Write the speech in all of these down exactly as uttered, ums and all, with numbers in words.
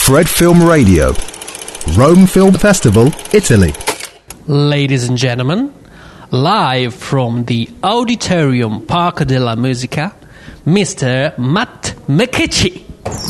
Fred Film Radio, Rome Film Festival, Italy. Ladies and gentlemen, live from the Auditorium Parco della Musica, Mister Matt McKitchie.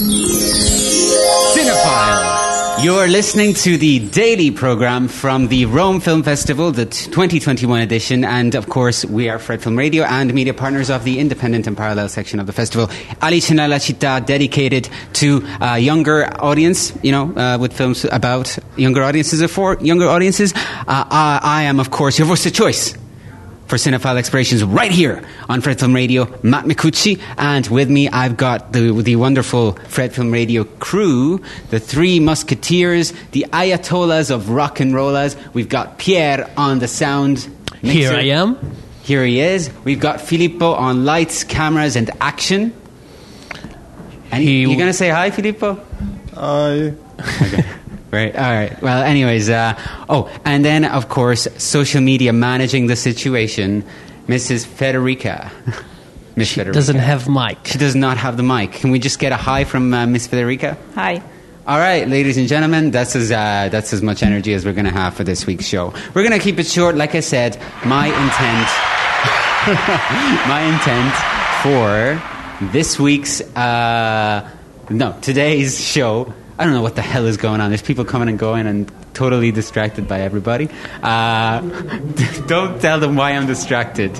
Cinephile, you're listening to the daily program from the Rome Film Festival, the twenty twenty-one edition, and of course we are Fred Film Radio and media partners of the independent and parallel section of the festival. Alice nella città, dedicated to a younger audience, you know, uh, with films about younger audiences or for younger audiences. Uh, I, I am, of course, your voice of choice for Cinephile Explorations right here on Fred Film Radio, Matt McCucci, and with me I've got the the wonderful Fred Film Radio crew, the three musketeers, the ayatollahs of rock and rollers. We've got Pierre on the sound mixer. Here I am. Here he is. We've got Filippo on lights, cameras, and action. And He- you gonna say hi, Filippo? Hi. Okay. Right. All right. Well, anyways, uh, oh, and then, of course, social media managing the situation, Missus Federica. Miss She Federica. doesn't have mic. She does not have the mic. Can we just get a hi from uh, Miss Federica? Hi. All right, ladies and gentlemen, that's as uh, that's as much energy as we're going to have for this week's show. We're going to keep it short. Like I said, my intent, my intent for this week's, uh, no, today's show. I don't know what the hell is going on. There's people coming and going and totally distracted by everybody. Uh, don't tell them why I'm distracted.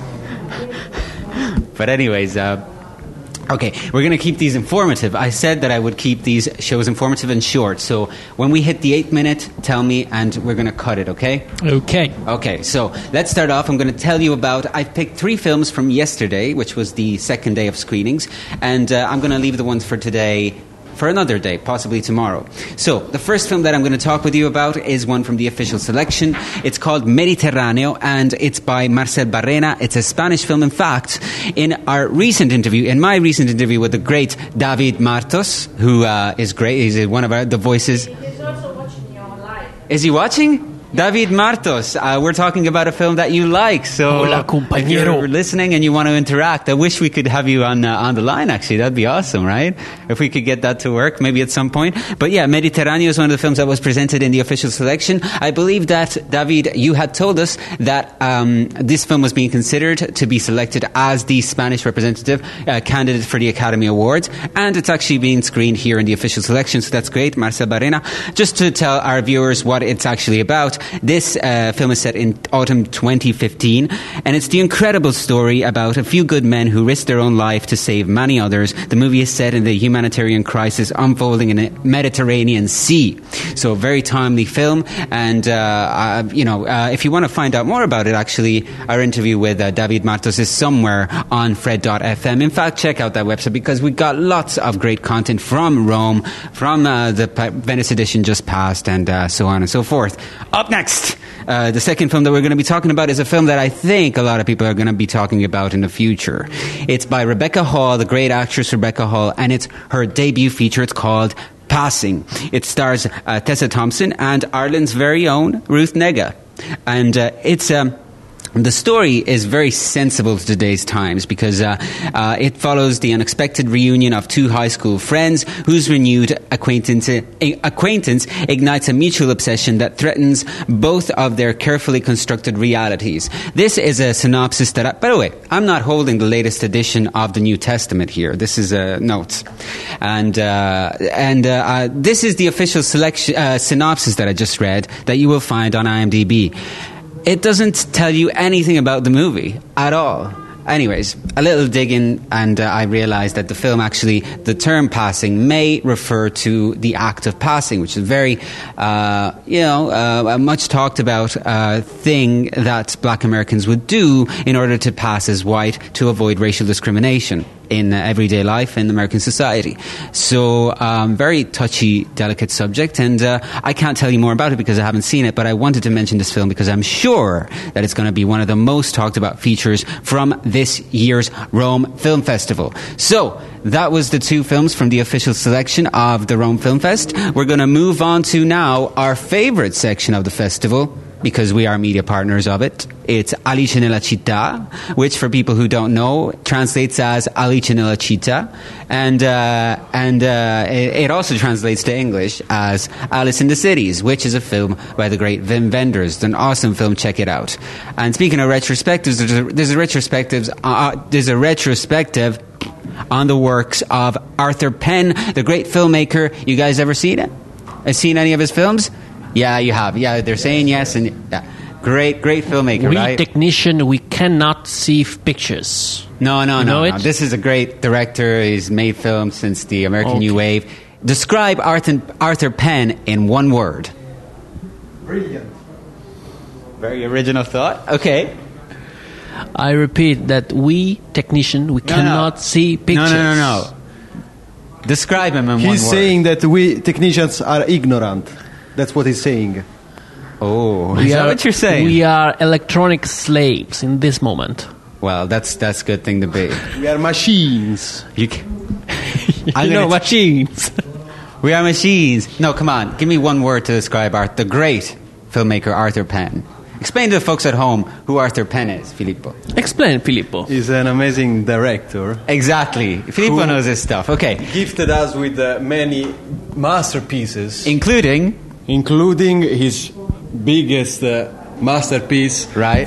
But anyways, uh, okay, we're going to keep these informative. I said that I would keep these shows informative and short. So when we hit the eighth minute, tell me and we're going to cut it, okay? Okay. Okay, so let's start off. I'm going to tell you about, I've picked three films from yesterday, which was the second day of screenings. And uh, I'm going to leave the ones for today for another day, possibly tomorrow. So, the first film that I'm going to talk with you about is one from the official selection. It's called Mediterraneo, and it's by Marcel Barrena. It's a Spanish film. In fact, in our recent interview, in my recent interview with the great David Martos, who uh, is great, he's one of our, the voices. He's also watching you on live. Is he watching? David Martos, uh, we're talking about a film that you like. So, Hola, if compañero. you're listening and you want to interact, I wish we could have you on uh, on the line. Actually, that'd be awesome, right? If we could get that to work, maybe at some point. But yeah, Mediterraneo is one of the films that was presented in the official selection. I believe that David, you had told us that um, this film was being considered to be selected as the Spanish representative uh, candidate for the Academy Awards, and it's actually being screened here in the official selection. So that's great, Marcel Barrena. Just to tell our viewers what it's actually about. This uh, film is set in autumn twenty fifteen, and it's the incredible story about a few good men who risk their own life to save many others. The movie is set in the humanitarian crisis unfolding in the Mediterranean Sea. So a very timely film, and uh, uh, you know, uh, if you want to find out more about it, actually, our interview with uh, David Martos is somewhere on fred dot f m. In fact, check out that website because we got lots of great content from Rome, from uh, the Venice edition just passed, and uh, so on and so forth. Up next, uh, the second film that we're going to be talking about is a film that I think a lot of people are going to be talking about in the future. It's by Rebecca Hall, the great actress Rebecca Hall, and it's her debut feature. It's called Passing. It stars uh, Tessa Thompson and Ireland's very own Ruth Negga. And uh, it's... Um, The story is very sensible to today's times because uh, uh, it follows the unexpected reunion of two high school friends whose renewed acquaintance, acquaintance ignites a mutual obsession that threatens both of their carefully constructed realities. This is a synopsis that, I, by the way, I'm not holding the latest edition of the New Testament here. This is a uh, notes. And, uh, and uh, uh, this is the official selection, uh, synopsis that I just read that you will find on IMDb. It doesn't tell you anything about the movie at all. Anyways, a little digging, and uh, I realized that the film actually, the term passing may refer to the act of passing, which is a very, uh, you know, uh, a much talked about uh, thing that black Americans would do in order to pass as white to avoid racial discrimination in uh, everyday life in American society. So, um, very touchy, delicate subject, and uh, I can't tell you more about it because I haven't seen it, but I wanted to mention this film because I'm sure that it's going to be one of the most talked about features from this year's Rome Film Festival. So, that was the two films from the official selection of the Rome Film Fest. We're going to move on to now our favorite section of the festival, because we are media partners of it. It's Alice nella Città, which for people who don't know translates as Alice nella Città, and uh, and uh, it, it also translates to English as Alice in the Cities, which is a film by the great Wim Wenders. It's an awesome film. Check it out. And speaking of retrospectives, there's a, there's a retrospectives uh, there's a retrospective on the works of Arthur Penn, the great filmmaker. You guys ever seen it? Have seen any of his films? Yeah, you have. Yeah, they're saying yes, and yeah. Great, great filmmaker, We right? technician, we cannot see f- pictures. No, no, You know no, no. it? This is a great director. He's made films since the American New Okay. Wave. Describe Arthur, Arthur Penn in one word. Brilliant. Very original thought. Okay. I repeat that we technician, we No, cannot no. see pictures. No, no, no, no. Describe him in one word. He's saying that we technicians are ignorant. That's what he's saying. Oh, We is that are- what you're saying? We are electronic slaves in this moment. Well, that's that's a good thing to be. We are machines. You can, You I'm know, gonna- machines. we are machines. No, come on. Give me one word to describe Art, the great filmmaker Arthur Penn. Explain to the folks at home who Arthur Penn is, Filippo. Explain, Filippo. He's an amazing director. Exactly. Filippo Who- knows his stuff. Okay. Gifted us with uh, many masterpieces, Including, including his biggest uh, masterpiece. right?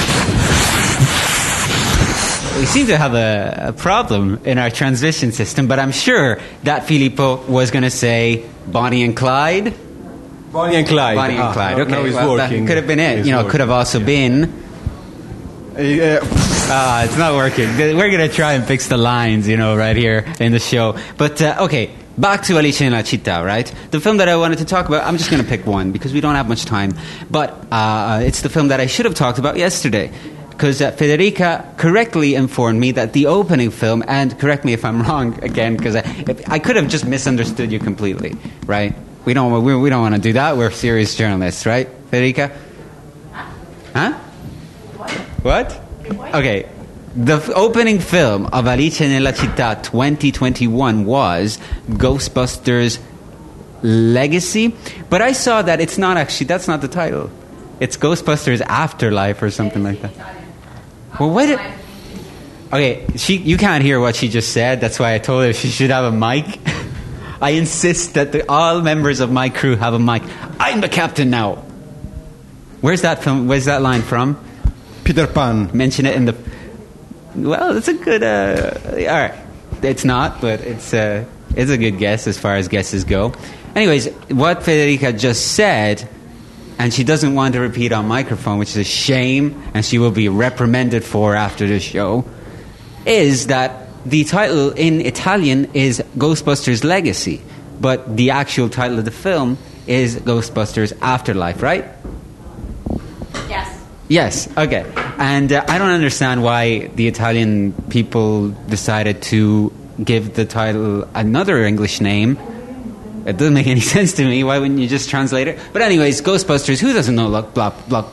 We seem to have a, a problem in our transmission system, but I'm sure that Filippo was going to say Bonnie and Clyde. Bonnie and Clyde. Bonnie and Ah, Clyde. now- Okay, now he's well, working. that could have been it. He's You know, it could have working. also been. Uh, Ah, it's not working. We're going to try and fix the lines, you know, right here in the show. But, uh, okay, back to Alice nella Città, right? The film that I wanted to talk about, I'm just going to pick one because we don't have much time. But uh, it's the film that I should have talked about yesterday. Because uh, Federica correctly informed me that the opening film, and correct me if I'm wrong again, because I, if- I could have just misunderstood you completely, right? We don't, we, we don't want to do that. We're serious journalists, right, Federica? Huh? What? Okay. The f- opening film of Alice nella Città twenty twenty-one was Ghostbusters Legacy, but I saw that it's not actually, that's not the title. It's Ghostbusters Afterlife or something like that. Well, what? It, okay, she, you can't hear what she just said. That's why I told her she should have a mic. I insist that the, all members of my crew have a mic. I'm the captain now. Where's that film? Where's that line from? Peter Pan. Mention it in the. Well, that's a good. Uh, all right, it's not, but it's uh, it's a good guess as far as guesses go. Anyways, what Federica just said, and she doesn't want to repeat on microphone, which is a shame, and she will be reprimanded for after the show, is that the title in Italian is Ghostbusters Legacy, but the actual title of the film is Ghostbusters Afterlife, right? Yes. Yes, okay. And uh, I don't understand why the Italian people decided to give the title another English name. It doesn't make any sense to me. Why wouldn't you just translate it? But anyways, Ghostbusters, who doesn't know block, block, block,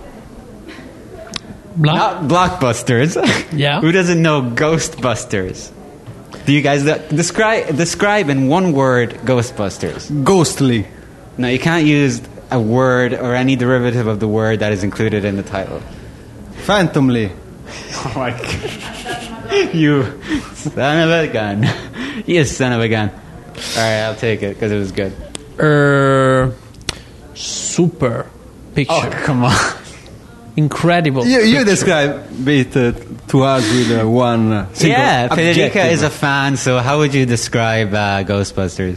Blah. not Blockbusters? Yeah. Who doesn't know Ghostbusters? Do you guys know, describe describe in one word Ghostbusters? Ghostly. No, you can't use a word or any derivative of the word that is included in the title. Phantomly. Oh my god. You son of a gun. You son of a gun. Alright, I'll take it because it was good. Uh, super picture. Oh, come on. Incredible. You, you picture. describe it uh, to us with uh, one uh, single Yeah, Federica adjective. is a fan, so how would you describe uh, Ghostbusters?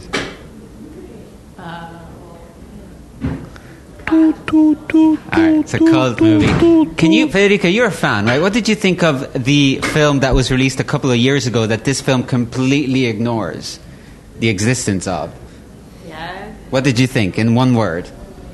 Alright, it's a cult movie. Can you, Federica, you're a fan, right? What did you think of the film that was released a couple of years ago that this film completely ignores the existence of? Yeah. What did you think in one word?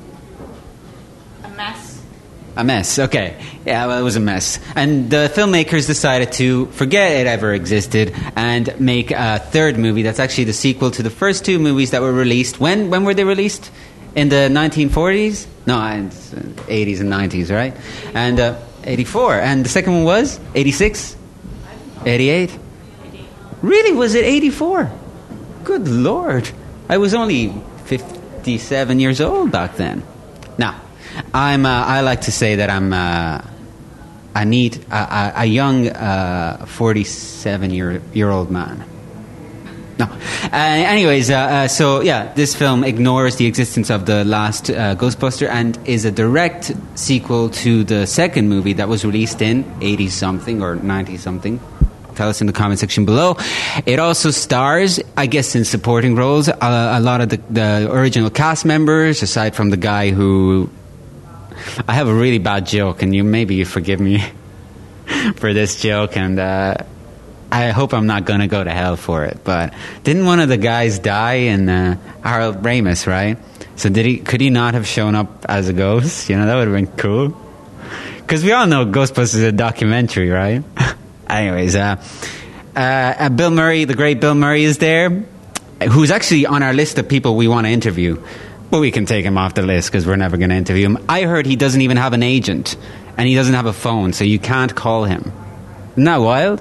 A mess. A mess, okay. Yeah, well, it was a mess. And the filmmakers decided to forget it ever existed and make a third movie that's actually the sequel to the first two movies that were released. When when were they released? In the nineteen forties? No, in the eighties and nineties, right? And uh, eighty-four. And the second one was? eighty-six? eighty-eight? Really? Was it eighty-four? Good Lord. I was only fifty-seven years old back then. Now, I'm. Uh, I like to say that I'm uh, a neat, a, a, a young, uh, forty-seven year year old man. No. Uh, anyways, uh, uh, so yeah, this film ignores the existence of the last uh, Ghostbuster and is a direct sequel to the second movie that was released in eighty something or ninety something. Tell us in the comment section below. It also stars, I guess, in supporting roles, uh, a lot of the, the original cast members, aside from the guy who... I have a really bad joke, and you maybe you forgive me for this joke, and uh, I hope I'm not going to go to hell for it. But didn't one of the guys die in uh, Harold Ramis, right? So did he? Could he not have shown up as a ghost? You know, that would have been cool. Because we all know Ghostbusters is a documentary, right? Anyways, uh, uh, Bill Murray, the great Bill Murray, is there, who's actually on our list of people we want to interview. But we can take him off the list because we're never going to interview him. I heard he doesn't even have an agent, and he doesn't have a phone, so you can't call him. Isn't that wild?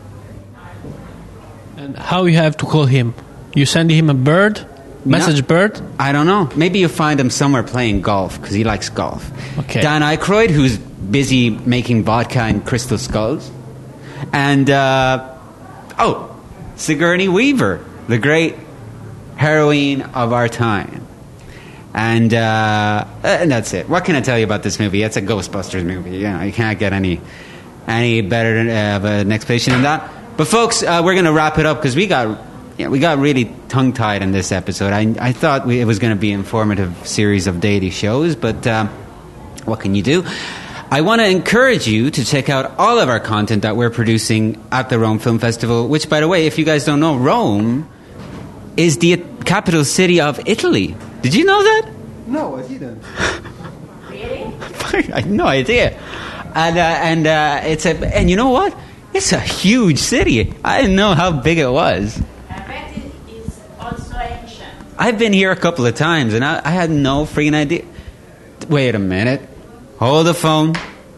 And how you have to call him? You send him a bird? Message No, bird? I don't know. Maybe you find him somewhere playing golf because he likes golf. Okay. Dan Aykroyd, who's busy making vodka and crystal skulls. And, uh, oh, Sigourney Weaver, the great heroine of our time. And, uh, and that's it. What can I tell you about this movie? It's a Ghostbusters movie. You know, you can't get any any better uh, of an explanation than that. But, folks, uh, we're going to wrap it up because we got you know, we got really tongue-tied in this episode. I, I thought we, it was going to be an informative series of daily shows, but um, what can you do? I want to encourage you to check out all of our content that we're producing at the Rome Film Festival, which, by the way, if you guys don't know, Rome is the capital city of Italy. Did you know that? No, I didn't. Really? I had no idea. And, uh, and uh, it's a, and you know what? It's a huge city. I didn't know how big it was. I bet it is also ancient. I've been here a couple of times, and I, I had no freaking idea. Wait a minute. Hold the phone.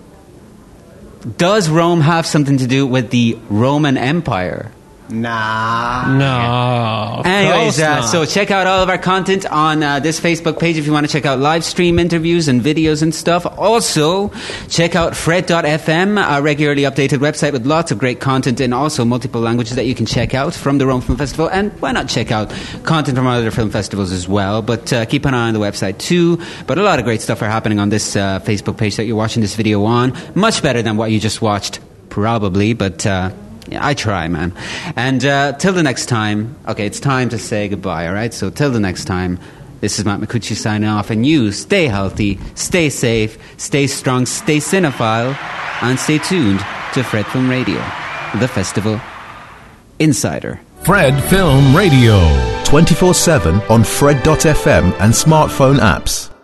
Does Rome have something to do with the Roman Empire? Nah. No. Of Anyways, course uh, not. so check out all of our content on uh, this Facebook page if you want to check out live stream interviews and videos and stuff. Also, check out Fred dot f m, a regularly updated website with lots of great content in also multiple languages that you can check out from the Rome Film Festival. And why not check out content from other film festivals as well? But uh, keep an eye on the website too. But a lot of great stuff are happening on this uh, Facebook page that you're watching this video on. Much better than what you just watched, probably, but... Uh, Yeah, I try, man. And uh, till the next time, okay, it's time to say goodbye, all right? So till the next time, this is Matt Micucci signing off, and you stay healthy, stay safe, stay strong, stay cinephile, and stay tuned to Fred Film Radio, the festival insider. Fred Film Radio. twenty-four seven on Fred dot f m and smartphone apps.